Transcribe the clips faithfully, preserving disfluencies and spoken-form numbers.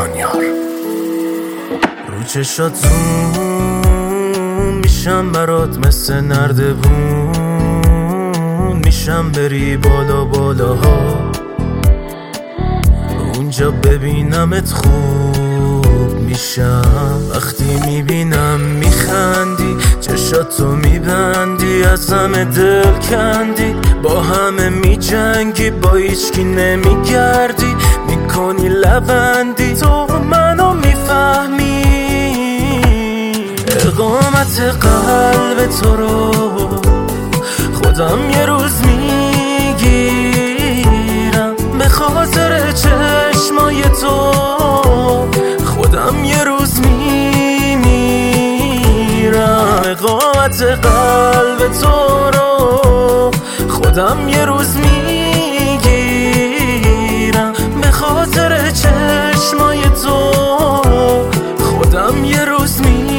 دانیار. رو چشاتون میشم برات مثل نردبون، میشم بری بالا بالاها، اونجا ببینمت خوب میشم. وقتی میبینم میخندی، چشاتو میبندی، از همه دل کندی، با همه میجنگی، با هیچکی نمیگردی، میکنی لبندی، تو منو میفهمی. اقامت قلب تو رو خودم یه روز میگیرم، به خاطر چشمای تو خودم یه روز میمیرم. اقامت قلب تو رو خودم یه روز میگیرم، به خاطر چشمای تو خودم یه روز میمیرم.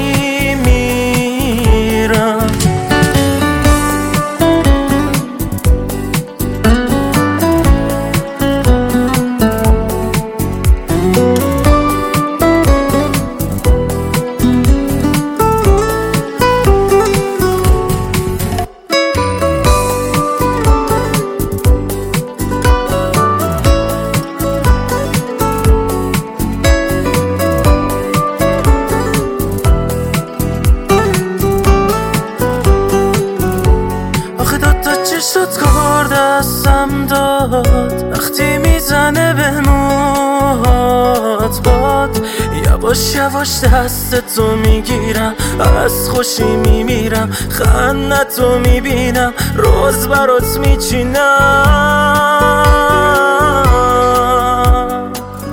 چشت کار دستم داد، وقتی میزنه به موهات باد، یواش یواش دست تو میگیرم، از خوشی میمیرم، خندتو میبینم، روز برات میچینم.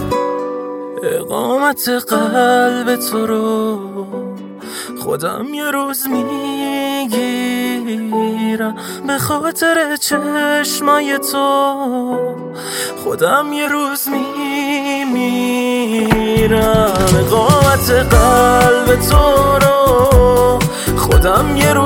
اقامت قلب تو رو خودم یه روز میگیرم، به خاطر چشمای تو خودم یه روز میمیرم. اقامت قلب تو رو خودم یه روز